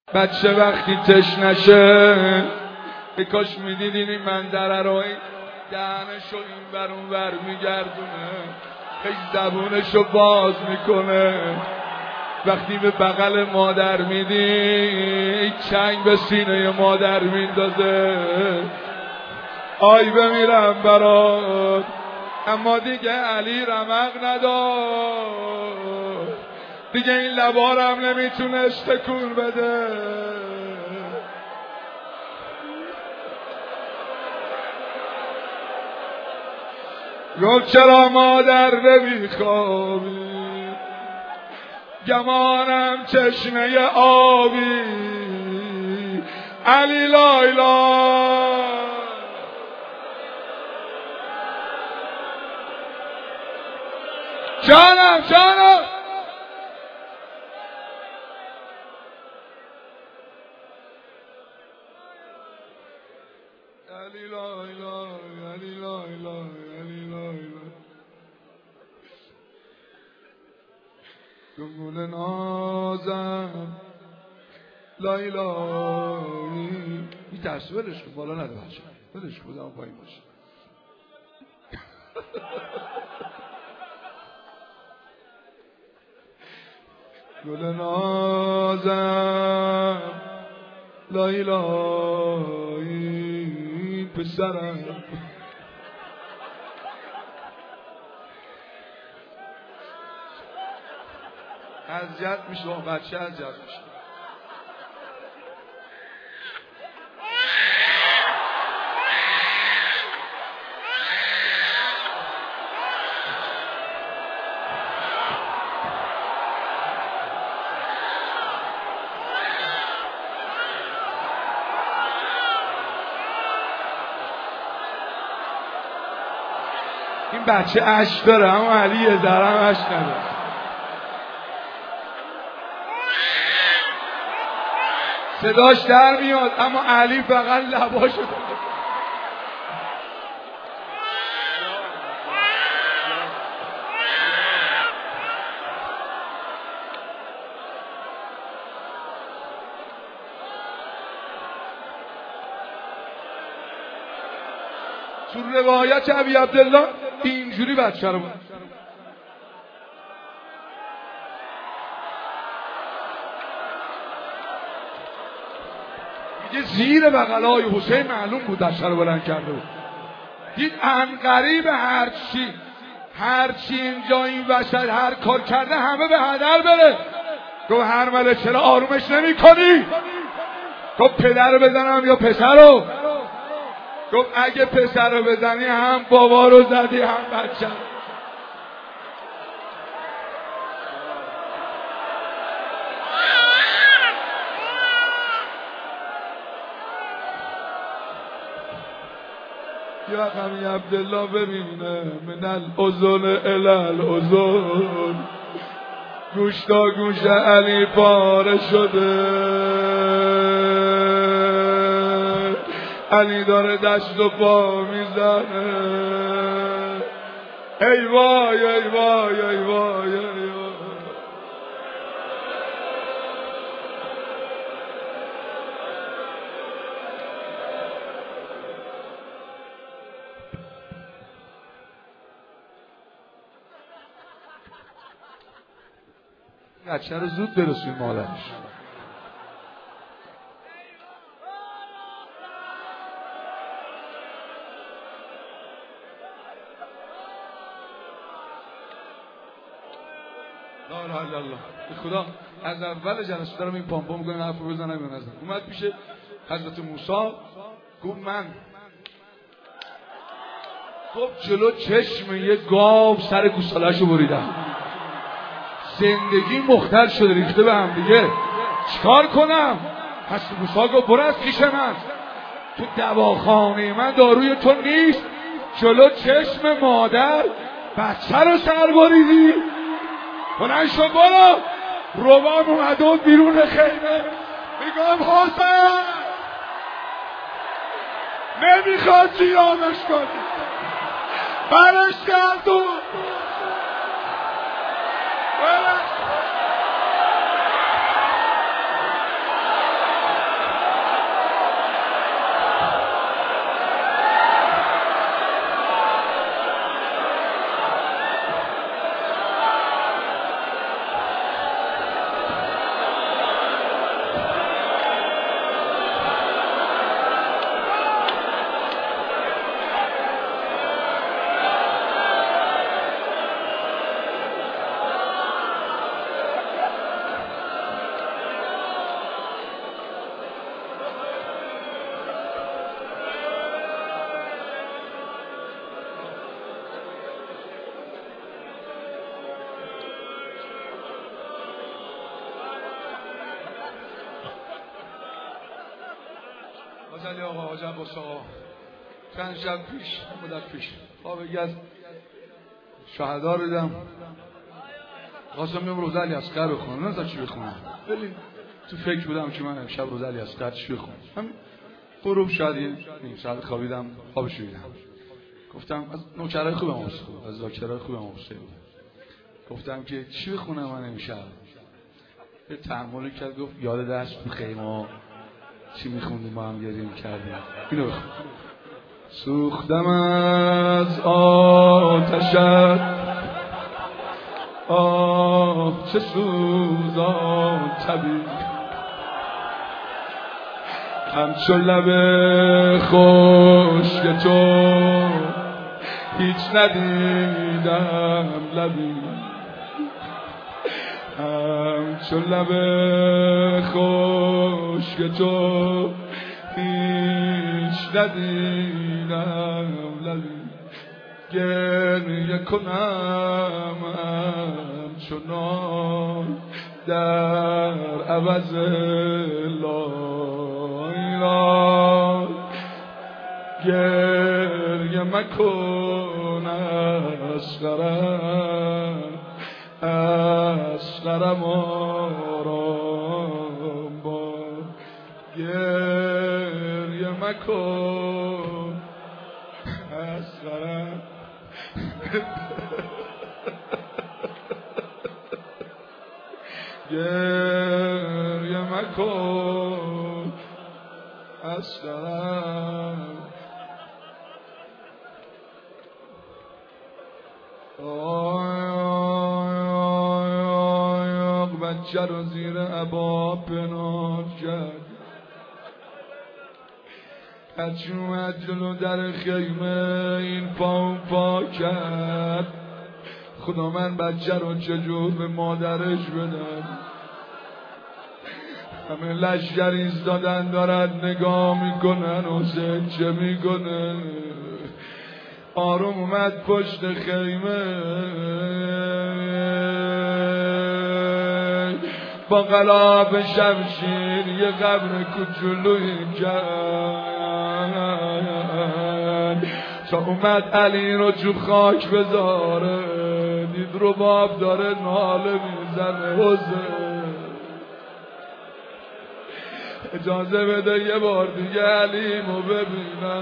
بچه وقتی تشنشه کاش میدیدین این منظره رو، دهنشو این ور اون ور میگردونه، خیلی زبونشو باز میکنه، وقتی به بغل مادر میدی چنگ به سینه مادر میندازه. آی بمیرم برات، اما دیگه علی رمق ندار، دیگه این لبارم نمیتونه تکون بده. گفت چرا مادر نمیخوابی، گمانم چشمه آبی، علی لایلا. جانم علی لایلا، علی لایلا، علی لایلا. گل نازم لایلایی. این ترسی بلش کن، بالا نده بچه، بلش کن بودم پایین باشه. گل نازم لایلایی پسرم. اذیت میشه بچه، اذیت میشه. این بچه اشک داره اما علی یه ذرم اشک نداره. صداش در میاد اما علی فقط لباشو داره. تو روایت ابی عبدالله اینجوری بچه رو میگه زیر بغلای حسین معلوم بود دستش رو بلند کرده بود، دید عنقریب هرچی اینجا این وسط هر کار کرده همه به هدر بره. گفت هرمله چرا آرومش نمی کنی؟ گفت پدر رو بزنم یا پسر رو؟ گفت اگه پسر رو بزنی هم بابا رو زدی هم بچه. یا قمی عبدالله ببینه من الاذن الی الاذن، گوش تا گوش علی پاره شده، علی داره دست و پا میزنه. ای وای ای وای ای وای ای وای. بچه رو زود برسون مادرش. لا اله الا الله. خدا از اول جلسه دارم این پامپا میکنه حرف رو بزنم یا نزنم. اومد پیش حضرت موسی گفت من جلو چشم یه گاو سر گوساله‌شو بریدم، زندگی مختل شده ریخته به هم دیگه، چیکار کنم؟ پس موسی گفت برو از پیش من، تو دواخانه من داروی تو نیست، جلو چشم مادر بچه رو سر بریدی. بلند شو برو. روبام اومد بیرون خیمه، میگم حسین نمیخواد جیانش کنی، برش گردون. غزلی آقا حاج عباس آقا چند شب پیش مدت پیش خواب یکی از شهدا رو دیدم، خواستم میام روز علی اصغر بخونم، نمی‌دونم چی بخونم، ولی تو فکر بودم که من امشب روز علی اصغر چی بخونم. همین غروب شاید نیم ساعت خوابیدم، خوابش دیدم. گفتم از نوکرای خوبم عذر بود، از ذاکرای خوبم عذر بود. گفتم که چی بخونم من امشب؟ یه تحملی کرد، گفت یاد دست تو خیمه چی میخوندیم با هم گریه میکردیم. اینو بخون. سوختم از آتشت آه چه سوزان طبیب، همچو لب خشک تو هیچ ندیدم لبی، همچو لب خشک تو هیچ ندیدم لبی، گریه کنم همچنان در عوض لایلا، گریه مکن اصغرم اصغرم آرام با، گریه مکن اصغرم گریه مکن اصغرم. بچه رو زیر عبا پنهان کرد، هرچی اومد جلو در خیمه این پا اون پا کرد. خدا من بچه رو چجور به مادرش بدم؟ همه لشگر ایستادن دارد نگاه میکنن، حسین چه میکنه؟ آروم اومد پشت خیمه، با قلاب شمشیر یه قبر کوچولویی کرد تا اومد علی رو جو خاک بذاره. دید رباب داره ناله میزنه، حسین اجازه بده یه بار دیگه علیمو ببینم.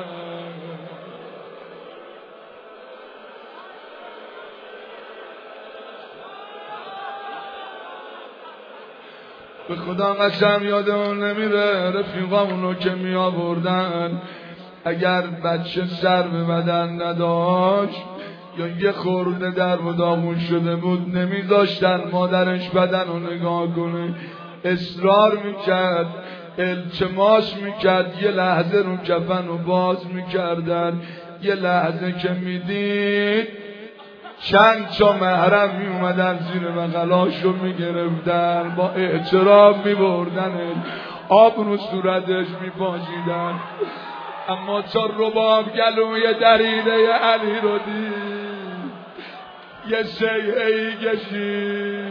به خدا قسم یادمون نمیره رفیقامونو که می آوردن، اگر بچه سر به بدن نداشت یا یه خورده در و داغون شده بود نمیذاشتن مادرش بدن رو نگاه کنه. اصرار میکرد، التماس میکرد، یه لحظه رو کفن رو باز میکردن. یه لحظه که میدید چند تا محرم می اومدن زیر بغلاش رو می گرفتن، با احترام می بردن، آب رو صورتش می پاشیدن. اما تا رباب گلوی دریده علی رو دید، یه شیعه‌ای کشید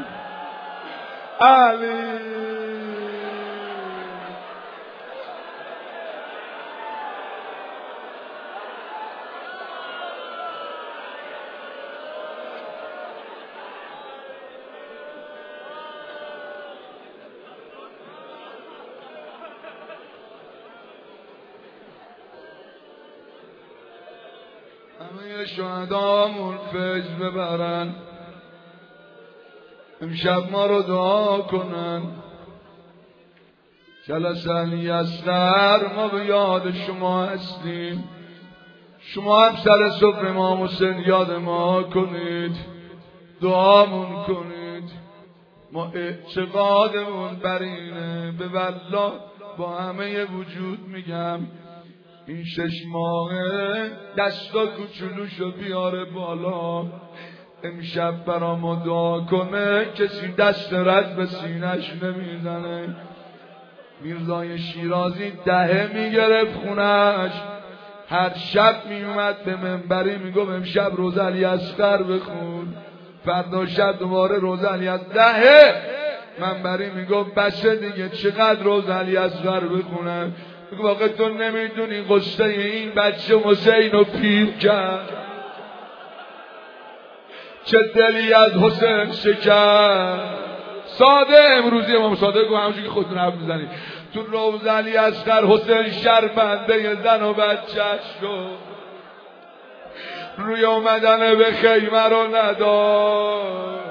علی. همه شهدامون فیض ببرن، امشب ما رو دعا کنن. جلسه علی اصغر ما به یاد شما هستیم، شما هم سر صبح امام حسین یاد ما کنید، دعامون کنید. ما اعتقادمون بر اینه، به والله با همه وجود میگم این 6 ماهه دستا کوچولوشو بیاره بالا، امشب برا ما دعا کنه، کسی دست رد به سینش نمیزنه. میرزای شیرازی 10 میگرفت خونش، هر شب میومد به منبری میگفت امشب روز علی اصغر بخون، فردا شب دوباره روز علی اصغر. 10 منبری میگفت بچه دیگه چقدر روز علی اصغر بخونم. بگو واقع تو نمیدونی قصه این بچه حسین رو پیر کرد، چه دلی از حسین شکر. ساده امروزی امام صادق گفت همونجوری که خودتون حرف میزنید تو روضه علی اصغر حسین شرمنده زن و بچه‌ش شد، روی اومدن به خیمه رو نداد.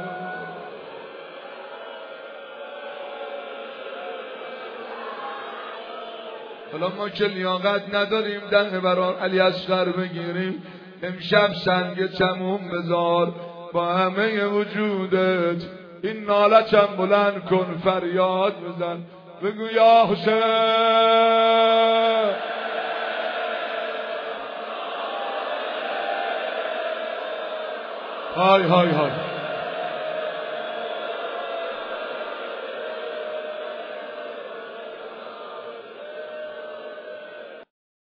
حالا ما که لیاقت نداریم دم برای علی اصغر بگیریم، امشب سنگ چمون بذار با همه وجودت، این نالچم بلند کن فریاد بزن، بگو یا حسین. های های های